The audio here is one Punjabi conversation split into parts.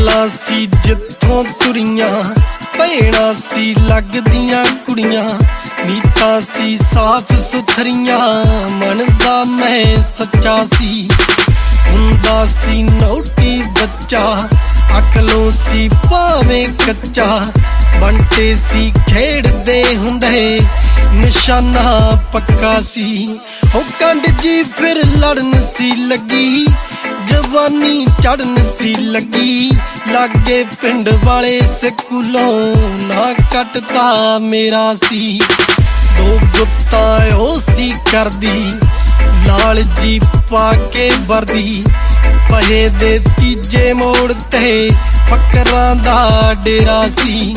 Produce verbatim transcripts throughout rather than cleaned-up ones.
ਗੱਲਾਂ ਸੀ ਜਿੱਥੋਂ ਤੁਰੀਆਂ, ਭੈਣਾ ਸੀ ਲੱਗਦੀਆਂ ਕੁੜੀਆਂ, ਨੀਤਾਂ ਸੀ ਸਾਫ਼ ਸੁਥਰੀਆਂ, ਮਨ ਦਾ ਮੈਂ ਸੱਚਾ ਸੀ। ਹੁੰਦਾ ਸੀ ਨੌਟੀ ਬੱਚਾ, ਅਕਲੋਂ ਸੀ ਭਾਵੇਂ ਕੱਚਾ, ਬੰਟੇ ਸੀ ਖੇਡਦੇ ਹੁੰਦੇ, ਨਿਸ਼ਾਨਾ ਪੱਕਾ ਸੀ। ਉਹ ਕੰਡ ਜੀ ਫਿਰ ਲੜਨ ਸੀ ਲੱਗੀ, ਜਵਾਨੀ ਚੜਨ ਸੀ ਲੱਗੀ, ਲਾਗੇ ਪਿੰਡ ਵਾਲੇ ਸਕੂਲੋਂ ਨਾ ਕੱਟਦਾ ਮੇਰਾ ਸੀ। ਦੋ ਗੁੱਤਾਂ ਉਹ ਸੀ ਕਰਦੀ, ਲਾਲ ਜੀ ਪਾ ਕੇ ਵਰਦੀ, ਪਹੇ ਦੇ ਤੀਜੇ ਮੋੜ ਤੇ ਫਕਰਾਂ ਦਾ ਡੇਰਾ ਸੀ।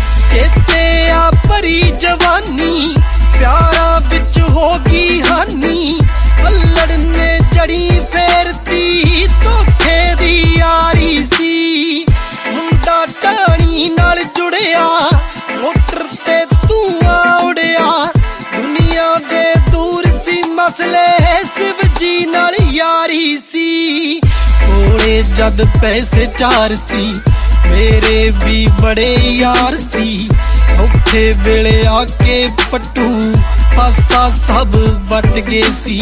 ਚੇਤੇ ਆ ਭਰੀ ਜਵਾਨੀ, ਪਿਆਰਾਂ ਵਿੱਚ ਹੋ ਗਈ ਹਾਨੀ, ਅਲੜ ਨੇ ਜੜੀ ਫੇਰਤੀ, ਧੋਖੇ ਦੀ ਯਾਰੀ ਸੀ। ਮੁੰਡਾ ਟਾਣੀ ਨਾਲ ਜੁੜਿਆ, ਮੋਟਰ ਤੇ ਧੂਆਂ ਉੜਿਆ, ਦੁਨੀਆ ਦੇ ਦੂਰ ਸੀ ਮਸਲੇ, ਸ਼ਿਵ ਜੀ ਨਾਲ ਯਾਰੀ ਸੀ। ਕੋਲੇ ਜਦ ਪੈਸੇ ਚਾਰ ਸੀ, ਮੇਰੇ ਵੀ ਬੜੇ ਯਾਰ ਸੀ, ਔਖੇ ਵੇਲੇ ਆ ਕੇ ਪੱਟੂ ਪਾਸਾ ਸਭ ਵੱਟ ਗਏ ਸੀ।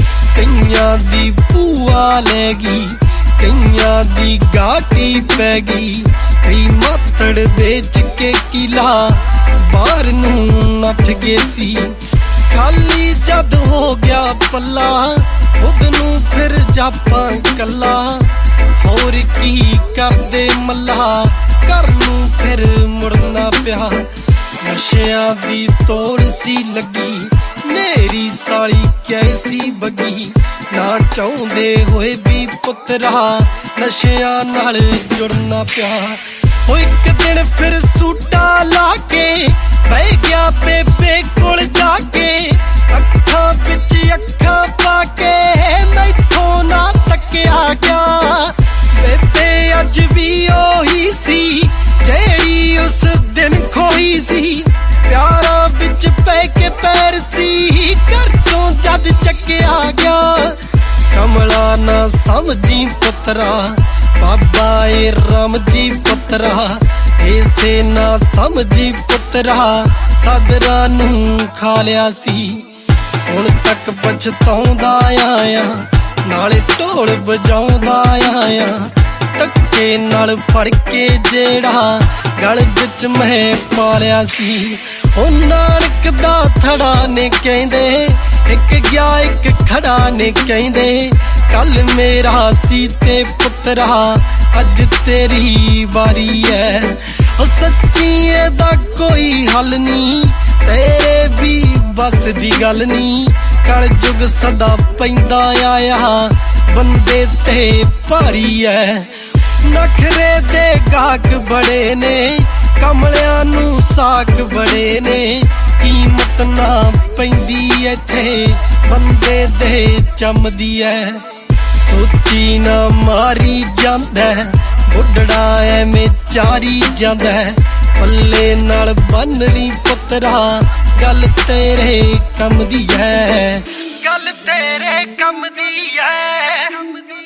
ਕਈਆਂ ਦੀ ਭੂਆ ਲੈ ਗਈ, ਕਈਆਂ ਦੀ ਗਾਟੀ ਪੈ ਗਈ, ਕਈ ਮਾਤੜ ਵੇਚ ਕੇ ਕਿਲਾ ਬਾਹਰ ਨੂੰ ਨੱਠ ਗਏ ਸੀ। ਖਾਲੀ ਜਦ ਹੋ ਗਿਆ ਪੱਲਾ, ਖੁਦ ਨੂੰ ਫਿਰ ਜਾਪਾਂ ਕੱਲਾ, ਹੋਰ ਕੀ ਕਰਦੇ ਮੱਲਾ, ਘਰ ਨੂੰ ਫਿਰ ਮੁੜਨਾ ਪਿਆ। ਨਸ਼ਿਆਂ ਦੀ ਤੋੜ ਸੀ ਲੱਗੀ, ਨੇਰੀ ਸਾਲੀ ਕੈਸੀ ਬੱਗੀ, ਨਾ ਚਾਹੁੰਦੇ ਹੋਏ ਵੀ ਪੁੱਤਰਾ ਨਸ਼ਿਆਂ ਨਾਲ ਜੁੜਨਾ ਪਿਆ। ਉਹ ਇੱਕ ਦਿਨ ਫਿਰ ਸੂਟਾ ਲਾ ਕੇ ਬਹਿ ਗਿਆ ਬੇਬੇ ਕੋਲ ਜਾ ਕੇ, ਅੱਖਾਂ ਵਿੱਚ ਅੱਖਾਂ ਪਾ ਕੇ ਮੈਥੋਂ ਨਾ ਤੱਕਿਆ ਗਿਆ। ਬੇਬੇ ਅੱਜ ਵੀ ਉਹੀ ਸੀ ਜਿਹੜੀ ਉਸ ਦਿਨ ਖੋਈ ਸੀ, ਪਿਆਰਾਂ ਵਿੱਚ ਪੈ ਕੇ ਪੈਰ ਸੀ, ਘਰ ਤੋਂ ਜਦ ਚੱਕਿਆ ਗਿਆ। ਕਮਲਾ ਨਾ ਸਮਝੀ ਪੁੱਤਰਾ, ਬਾਬਾ ਏ ਰਾਮ ਜੀ ਪੁੱਤਰਾ, ਏਸੇ ਨਾ ਸਮਝੀ ਪੁੱਤਰਾ, ਸਾਦਰਾਂ ਨੂੰ ਖਾ ਲਿਆ ਸੀ। ਹੁਣ ਤੱਕ ਪਛਤਾਉਂਦਾ ਆਇਆ, ਨਾਲੇ ਢੋਲ ਵਜਾਉਂਦਾ ਆਇਆ, ਧੱਕੇ ਨਾਲ ਫੜ ਕੇ ਜਿਹੜਾ ਗਲ ਵਿੱਚ ਮੈਂ ਪਾ ਲਿਆ ਸੀ। ਉਹ ਨਾਨਕ ਦਾ ਥੜਾ ਨੇ ਕਹਿੰਦੇ, ਇੱਕ ਗਿਆ ਇੱਕ ਖੜਾ ਨੇ ਕਹਿੰਦੇ, ਕੱਲ ਮੇਰਾ ਸੀ ਤੇ ਪੁੱਤਰਾ ਅੱਜ ਤੇਰੀ ਵਾਰੀ ਐ। ਉਹ ਸੱਚੀ ਇਹਦਾ ਕੋਈ ਹੱਲ ਨੀ, ਤੇਰੇ ਵੀ ਬਸ ਦੀ ਗੱਲ ਨੀ, ਕਲ ਯੁਗ ਸਦਾ ਪੈਂਦਾ ਆਇਆ, ਬੰਦੇ ਤੇ ਭਾਰੀ ਐ। ਨਖਰੇ ਦੇ ਗਾਹਕ ਬੜੇ ਨੇ, ਕਮਲਿਆਂ ਨੂੰ ਸਾਕ ਬੜੇ ਨੇ, ਕੀਮਤ ਨਾ ਪੈਂਦੀ ਇੱਥੇ ਬੰਦੇ ਦੇ ਚੰਮਦੀ ਐ। ਸੋਚੀ ਨਾ ਮਾਰੀ ਜਾਂਦਾ, ਬੁੱਢੜਾ ਐਵੇਂ ਚਾਰੀ ਜਾਂਦਾ, ਪੱਲੇ ਨਾਲ ਬੰਨ ਲਈ ਪੁੱਤਰਾ, ਗੱਲ ਤੇਰੇ ਕੰਮ ਦੀ ਐ, ਗੱਲ ਤੇਰੇ ਕੰਮ ਦੀ ਐ।